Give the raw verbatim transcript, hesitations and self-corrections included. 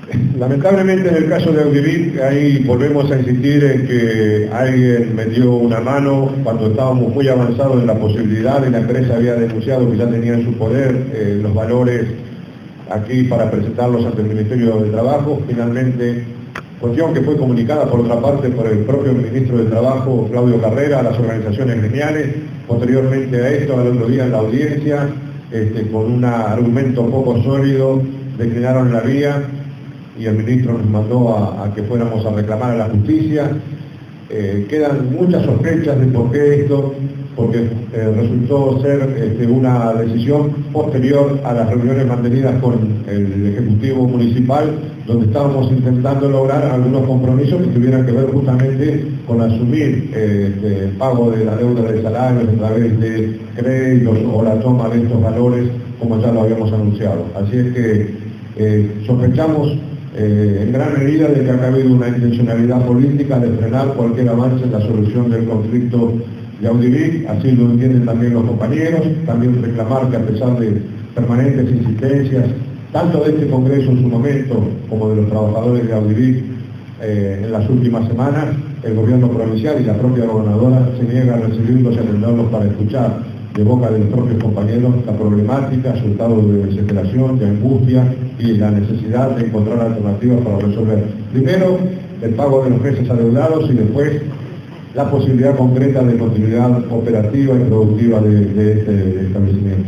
Lamentablemente en el caso de Audivic, ahí volvemos a insistir en que alguien me dio una mano cuando estábamos muy avanzados en la posibilidad y la empresa había denunciado que ya tenía en su poder eh, los valores aquí para presentarlos ante el Ministerio de Trabajo. Finalmente, cuestión que fue comunicada por otra parte por el propio Ministro de Trabajo, Claudio Carrera, a las organizaciones gremiales. Posteriormente a esto, al otro día en la audiencia, este, con un argumento poco sólido, declinaron la vía y el ministro nos mandó a, a que fuéramos a reclamar a la justicia. Eh, quedan muchas sospechas de por qué esto, porque eh, resultó ser este, una decisión posterior a las reuniones mantenidas con el Ejecutivo Municipal, donde estábamos intentando lograr algunos compromisos que tuvieran que ver justamente con asumir eh, este, el pago de la deuda de salarios a través de créditos o la toma de estos valores, como ya lo habíamos anunciado. Así es que eh, sospechamos Eh, en gran medida de que ha habido una intencionalidad política de frenar cualquier avance en la solución del conflicto de Audivic, así lo entienden también los compañeros. También reclamar que a pesar de permanentes insistencias, tanto de este Congreso en su momento, como de los trabajadores de Audivic eh, en las últimas semanas, el gobierno provincial y la propia gobernadora se niega a recibirlos y atenderlos para escuchar de boca de los propios compañeros la problemática, su estado de desesperación, de angustia y la necesidad de encontrar alternativas para resolver. Primero, el pago de los meses adeudados y después la posibilidad concreta de continuidad operativa y productiva de, de este establecimiento.